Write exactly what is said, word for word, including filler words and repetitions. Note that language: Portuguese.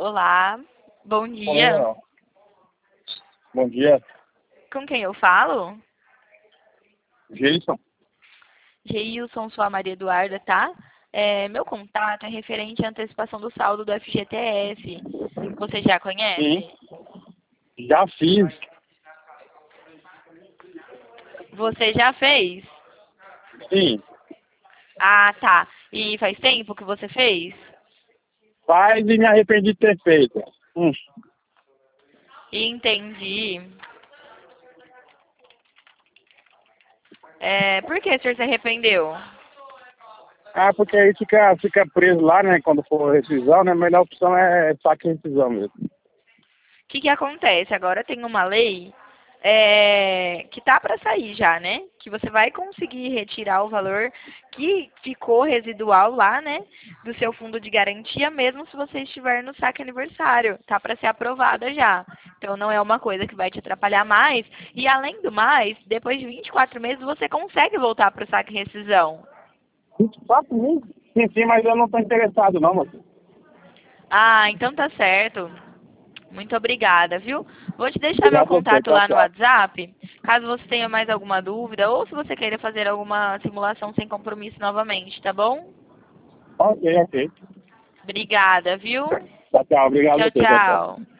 Olá, bom dia. Olá. Bom dia, Com quem eu falo? Jason. Geilson, sou a Maria Eduarda, tá? É, meu contato é referente à antecipação do saldo do F G T S. Você já Sim, conhece? já fiz. Você já fez? Sim, Ah, tá. E faz tempo que você fez? faz e me arrependi de ter feito. Hum. Entendi. É, por que o senhor se arrependeu? Ah, porque aí fica, fica preso lá, né? Quando for rescisão, né? A melhor opção é saque e rescisão mesmo. O que que acontece? Agora tem uma lei é, que tá para sair já, né? Que você vai conseguir retirar o valor que ficou residual lá, né? Do seu fundo de garantia, mesmo se você estiver no saque aniversário. Tá para ser aprovada já. Então não é uma coisa que vai te atrapalhar mais. E além do mais, depois de vinte e quatro meses você consegue voltar para o saque e rescisão. vinte e quatro mil? Sim, sim, mas eu não tô interessado não, moço. Ah, então tá certo. Muito obrigada, viu? Vou te deixar meu Obrigado a você, contato tchau, lá no tchau. WhatsApp, caso você tenha mais alguma dúvida ou se você queira fazer alguma simulação sem compromisso novamente, tá bom? Ok, ok. Obrigada, viu? Tchau, tchau. Obrigado a Tchau, você, tchau, tchau. tchau.